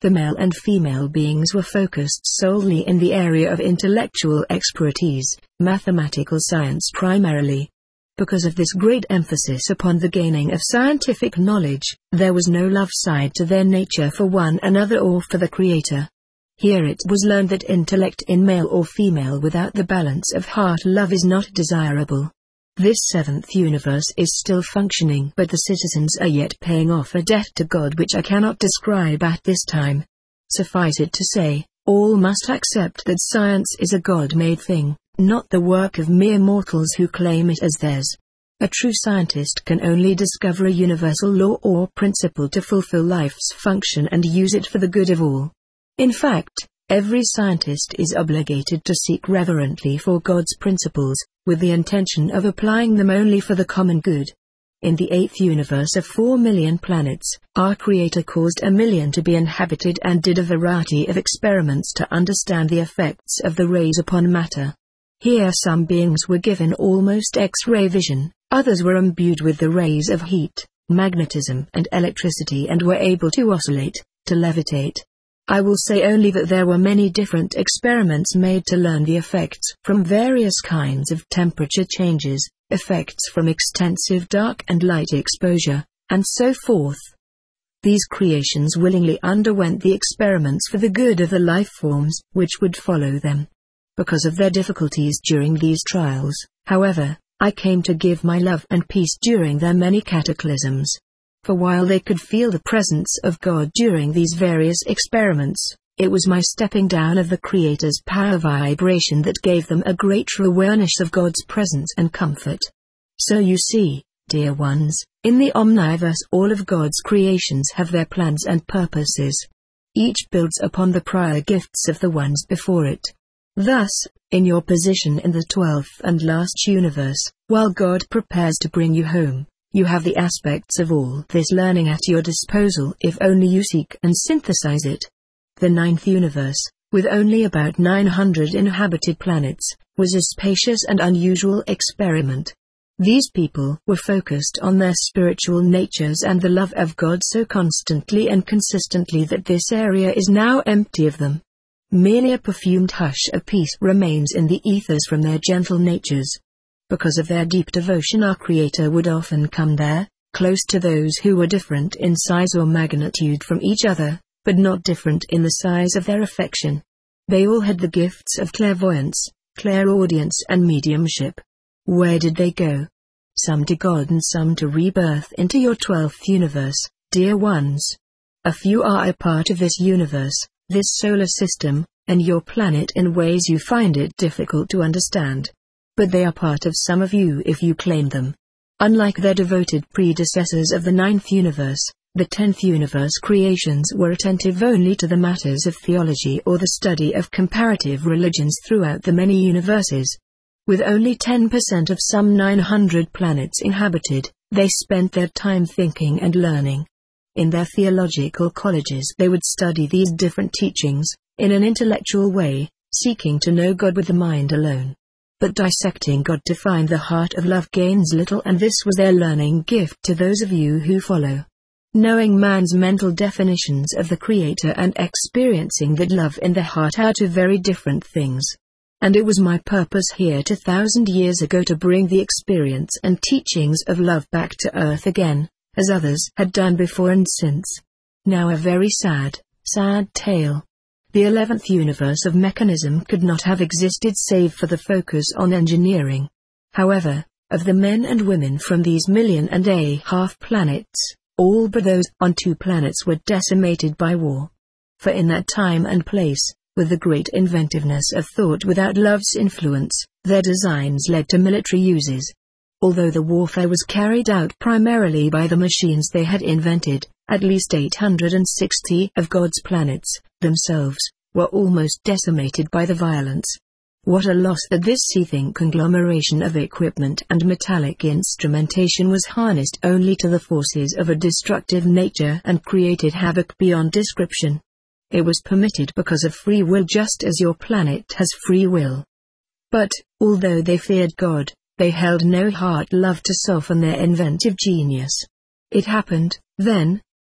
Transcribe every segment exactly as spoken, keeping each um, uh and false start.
The male and female beings were focused solely in the area of intellectual expertise, mathematical science primarily. Because of this great emphasis upon the gaining of scientific knowledge, there was no love side to their nature for one another or for the Creator. Here it was learned that intellect in male or female without the balance of heart love is not desirable. This seventh universe is still functioning, but the citizens are yet paying off a debt to God which I cannot describe at this time. Suffice it to say, all must accept that science is a God-made thing, not the work of mere mortals who claim it as theirs. A true scientist can only discover a universal law or principle to fulfill life's function and use it for the good of all. In fact, every scientist is obligated to seek reverently for God's principles, with the intention of applying them only for the common good. In the eighth universe of four million planets, our Creator caused a million to be inhabited and did a variety of experiments to understand the effects of the rays upon matter. Here some beings were given almost X-ray vision, others were imbued with the rays of heat, magnetism and electricity and were able to oscillate, to levitate. I will say only that there were many different experiments made to learn the effects from various kinds of temperature changes, effects from extensive dark and light exposure, and so forth. These creations willingly underwent the experiments for the good of the life forms which would follow them. Because of their difficulties during these trials, however, I came to give my love and peace during their many cataclysms. For while they could feel the presence of God during these various experiments, it was my stepping down of the Creator's power vibration that gave them a greater awareness of God's presence and comfort. So you see, dear ones, in the Omniverse all of God's creations have their plans and purposes. Each builds upon the prior gifts of the ones before it. Thus, in your position in the twelfth and last universe, while God prepares to bring you home, you have the aspects of all this learning at your disposal if only you seek and synthesize it. The ninth universe, with only about nine hundred inhabited planets, was a spacious and unusual experiment. These people were focused on their spiritual natures and the love of God so constantly and consistently that this area is now empty of them. Merely a perfumed hush of peace remains in the ethers from their gentle natures. Because of their deep devotion our Creator would often come there, close to those who were different in size or magnitude from each other, but not different in the size of their affection. They all had the gifts of clairvoyance, clairaudience and mediumship. Where did they go? Some to God and some to rebirth into your twelfth universe, dear ones. A few are a part of this universe, this solar system, and your planet in ways you find it difficult to understand. But they are part of some of you if you claim them. Unlike their devoted predecessors of the ninth universe, the tenth universe creations were attentive only to the matters of theology or the study of comparative religions throughout the many universes. With only ten percent of some nine hundred planets inhabited, they spent their time thinking and learning. In their theological colleges they would study these different teachings, in an intellectual way, seeking to know God with the mind alone. But dissecting God to find the heart of love gains little, and this was their learning gift to those of you who follow. Knowing man's mental definitions of the Creator and experiencing that love in the heart are two very different things. And it was my purpose here two thousand years ago to bring the experience and teachings of love back to earth again, as others had done before and since. Now a very sad, sad tale. The eleventh universe of mechanism could not have existed save for the focus on engineering. However, of the men and women from these million and a half planets, all but those on two planets were decimated by war. For in that time and place, with the great inventiveness of thought without love's influence, their designs led to military uses. Although the warfare was carried out primarily by the machines they had invented, at least eight hundred sixty of God's planets, themselves, were almost decimated by the violence. What a loss that this seething conglomeration of equipment and metallic instrumentation was harnessed only to the forces of a destructive nature and created havoc beyond description. It was permitted because of free will, just as your planet has free will. But, although they feared God, they held no heart love to soften their inventive genius. It happened, then,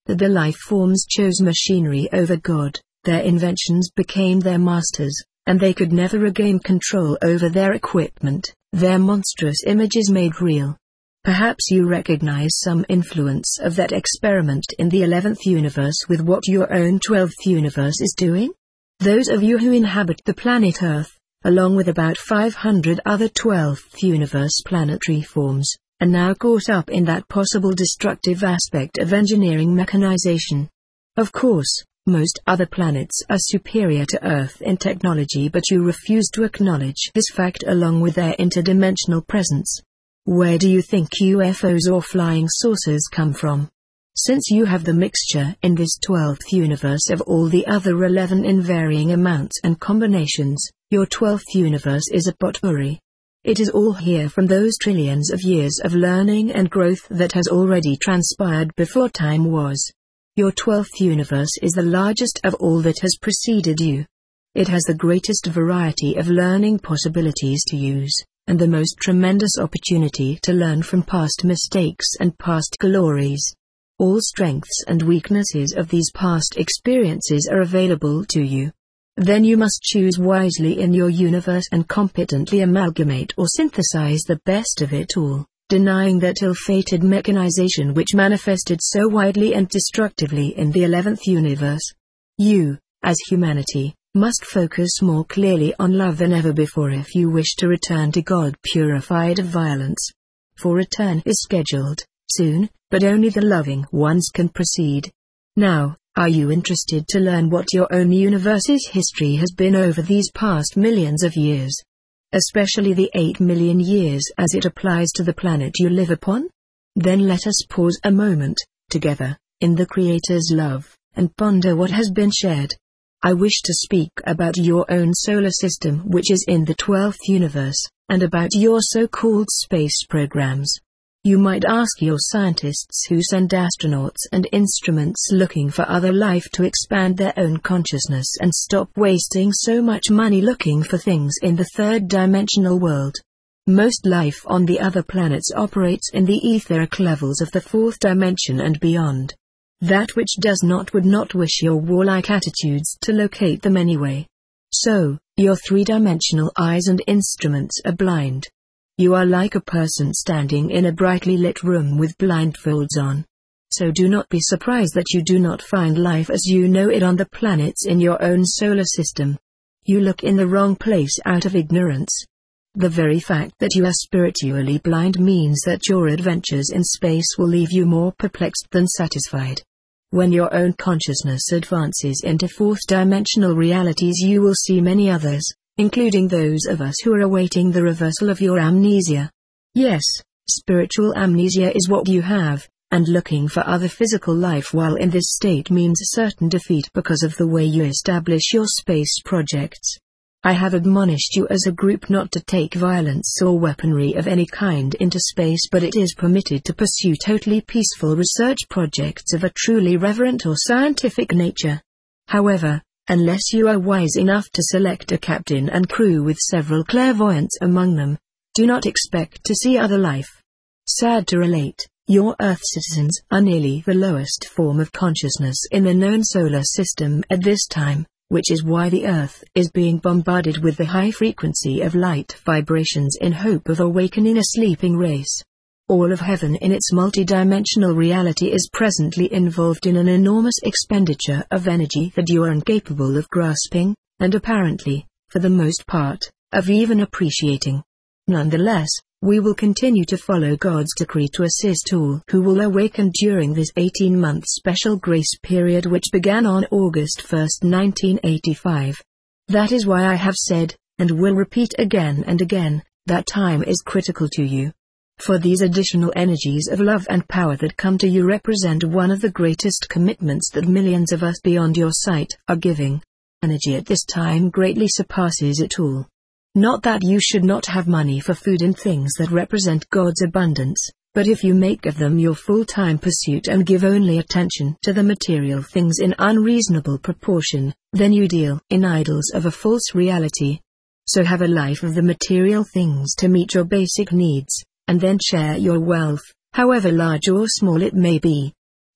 that the life forms chose machinery over God, their inventions became their masters, and they could never regain control over their equipment, their monstrous images made real. Perhaps you recognize some influence of that experiment in the eleventh universe with what your own twelfth universe is doing? Those of you who inhabit the planet Earth, along with about five hundred other twelfth universe planetary forms, are now caught up in that possible destructive aspect of engineering mechanization. Of course, most other planets are superior to Earth in technology, but you refuse to acknowledge this fact along with their interdimensional presence. Where do you think U F Os or flying saucers come from? Since you have the mixture in this twelfth universe of all the other eleven in varying amounts and combinations, your twelfth universe is a potpourri. It is all here from those trillions of years of learning and growth that has already transpired before time was. Your twelfth universe is the largest of all that has preceded you. It has the greatest variety of learning possibilities to use, and the most tremendous opportunity to learn from past mistakes and past glories. All strengths and weaknesses of these past experiences are available to you. Then you must choose wisely in your universe and competently amalgamate or synthesize the best of it all, denying that ill-fated mechanization which manifested so widely and destructively in the eleventh universe. You, as humanity, must focus more clearly on love than ever before if you wish to return to God purified of violence. For return is scheduled, soon, but only the loving ones can proceed. Now, are you interested to learn what your own universe's history has been over these past millions of years? Especially the eight million years as it applies to the planet you live upon? Then let us pause a moment, together, in the Creator's love, and ponder what has been shared. I wish to speak about your own solar system which is in the twelfth universe, and about your so-called space programs. You might ask your scientists who send astronauts and instruments looking for other life to expand their own consciousness and stop wasting so much money looking for things in the third dimensional world. Most life on the other planets operates in the etheric levels of the fourth dimension and beyond. That which does not would not wish your warlike attitudes to locate them anyway. So, your three-dimensional eyes and instruments are blind. You are like a person standing in a brightly lit room with blindfolds on. So do not be surprised that you do not find life as you know it on the planets in your own solar system. You look in the wrong place out of ignorance. The very fact that you are spiritually blind means that your adventures in space will leave you more perplexed than satisfied. When your own consciousness advances into fourth-dimensional realities, you will see many others, including those of us who are awaiting the reversal of your amnesia. Yes, spiritual amnesia is what you have, and looking for other physical life while in this state means certain defeat because of the way you establish your space projects. I have admonished you as a group not to take violence or weaponry of any kind into space, but it is permitted to pursue totally peaceful research projects of a truly reverent or scientific nature. However, unless you are wise enough to select a captain and crew with several clairvoyants among them, do not expect to see other life. Sad to relate, your Earth citizens are nearly the lowest form of consciousness in the known solar system at this time, which is why the Earth is being bombarded with the high frequency of light vibrations in hope of awakening a sleeping race. All of heaven in its multidimensional reality is presently involved in an enormous expenditure of energy that you are incapable of grasping, and apparently, for the most part, of even appreciating. Nonetheless, we will continue to follow God's decree to assist all who will awaken during this eighteen-month special grace period which began on August first, nineteen eighty-five. That is why I have said, and will repeat again and again, that time is critical to you. For these additional energies of love and power that come to you represent one of the greatest commitments that millions of us beyond your sight are giving. Energy at this time greatly surpasses it all. Not that you should not have money for food and things that represent God's abundance, but if you make of them your full-time pursuit and give only attention to the material things in unreasonable proportion, then you deal in idols of a false reality. So have a life of the material things to meet your basic needs, and then share your wealth, however large or small it may be.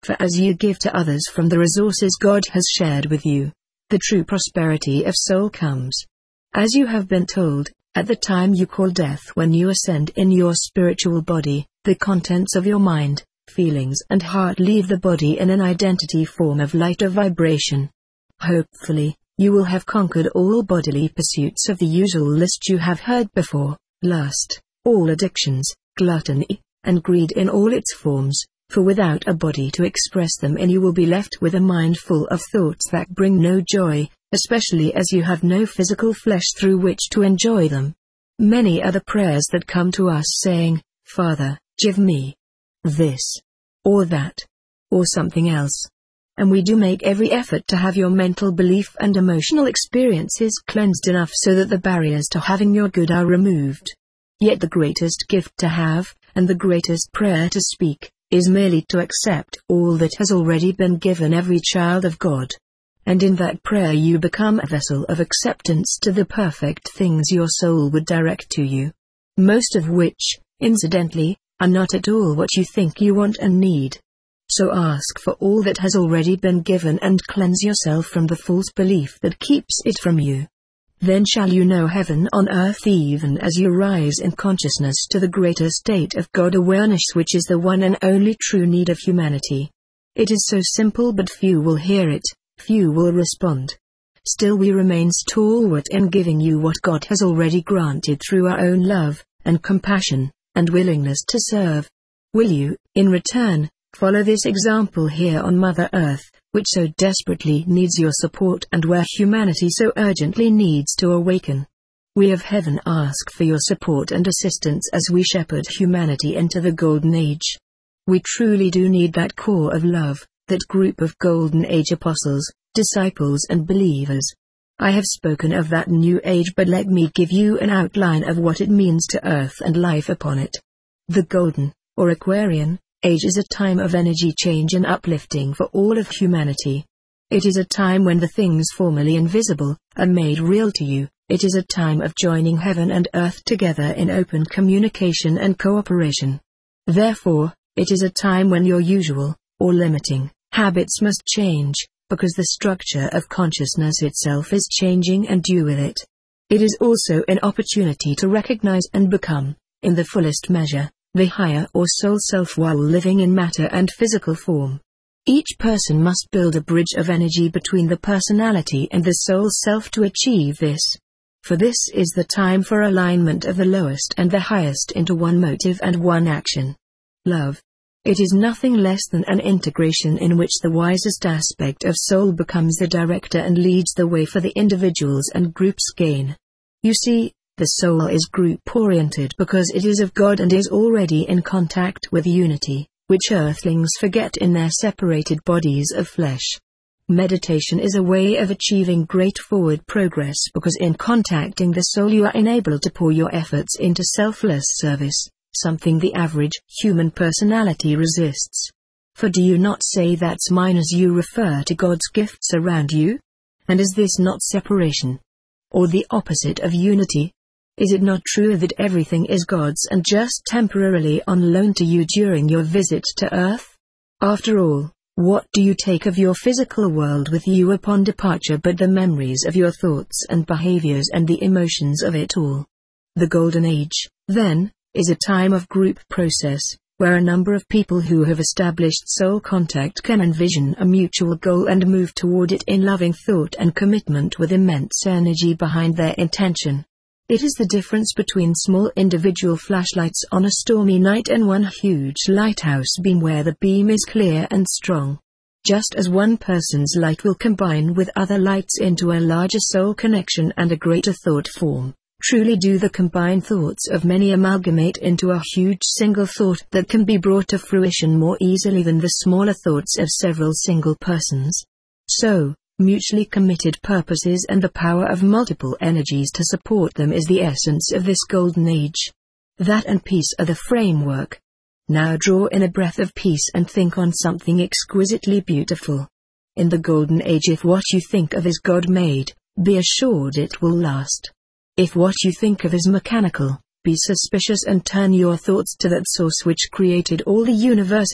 For as you give to others from the resources God has shared with you, the true prosperity of soul comes. As you have been told, at the time you call death when you ascend in your spiritual body, the contents of your mind, feelings and heart leave the body in an identity form of light or vibration. Hopefully, you will have conquered all bodily pursuits of the usual list you have heard before: lust, all addictions, gluttony, and greed in all its forms, for without a body to express them in you will be left with a mind full of thoughts that bring no joy, especially as you have no physical flesh through which to enjoy them. Many are the prayers that come to us saying, "Father, give me this, or that, or something else." And we do make every effort to have your mental belief and emotional experiences cleansed enough so that the barriers to having your good are removed. Yet the greatest gift to have, and the greatest prayer to speak, is merely to accept all that has already been given every child of God. And in that prayer you become a vessel of acceptance to the perfect things your soul would direct to you. Most of which, incidentally, are not at all what you think you want and need. So ask for all that has already been given and cleanse yourself from the false belief that keeps it from you. Then shall you know heaven on earth even as you rise in consciousness to the greater state of God awareness, which is the one and only true need of humanity. It is so simple, but few will hear it, few will respond. Still we remain stalwart in giving you what God has already granted through our own love, and compassion, and willingness to serve. Will you, in return, follow this example here on Mother Earth, which so desperately needs your support and where humanity so urgently needs to awaken? We of heaven ask for your support and assistance as we shepherd humanity into the Golden Age. We truly do need that core of love, that group of Golden Age apostles, disciples and believers. I have spoken of that new age, but let me give you an outline of what it means to Earth and life upon it. The Golden, or Aquarian, Age is a time of energy change and uplifting for all of humanity. It is a time when the things formerly invisible are made real to you. It is a time of joining heaven and earth together in open communication and cooperation. Therefore, it is a time when your usual, or limiting, habits must change, because the structure of consciousness itself is changing and you with it. It is also an opportunity to recognize and become, in the fullest measure, the higher or soul self while living in matter and physical form. Each person must build a bridge of energy between the personality and the soul self to achieve this. For this is the time for alignment of the lowest and the highest into one motive and one action. Love. It is nothing less than an integration in which the wisest aspect of soul becomes the director and leads the way for the individuals and groups' gain. You see, the soul is group-oriented because it is of God and is already in contact with unity, which earthlings forget in their separated bodies of flesh. Meditation is a way of achieving great forward progress because in contacting the soul you are enabled to pour your efforts into selfless service, something the average human personality resists. For do you not say that's mine as you refer to God's gifts around you? And is this not separation? Or the opposite of unity? Is it not true that everything is God's and just temporarily on loan to you during your visit to Earth? After all, what do you take of your physical world with you upon departure but the memories of your thoughts and behaviors and the emotions of it all? The Golden Age, then, is a time of group process, where a number of people who have established soul contact can envision a mutual goal and move toward it in loving thought and commitment with immense energy behind their intention. It is the difference between small individual flashlights on a stormy night and one huge lighthouse beam where the beam is clear and strong. Just as one person's light will combine with other lights into a larger soul connection and a greater thought form, truly do the combined thoughts of many amalgamate into a huge single thought that can be brought to fruition more easily than the smaller thoughts of several single persons. So, mutually committed purposes and the power of multiple energies to support them is the essence of this Golden Age. That and peace are the framework. Now draw in a breath of peace and think on something exquisitely beautiful. In the Golden Age, if what you think of is God-made, be assured it will last. If what you think of is mechanical, be suspicious and turn your thoughts to that source which created all the universes,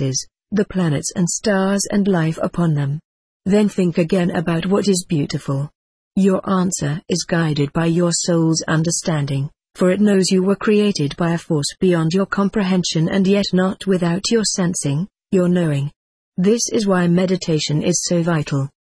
the planets and stars and life upon them. Then think again about what is beautiful. Your answer is guided by your soul's understanding, for it knows you were created by a force beyond your comprehension and yet not without your sensing, your knowing. This is why meditation is so vital.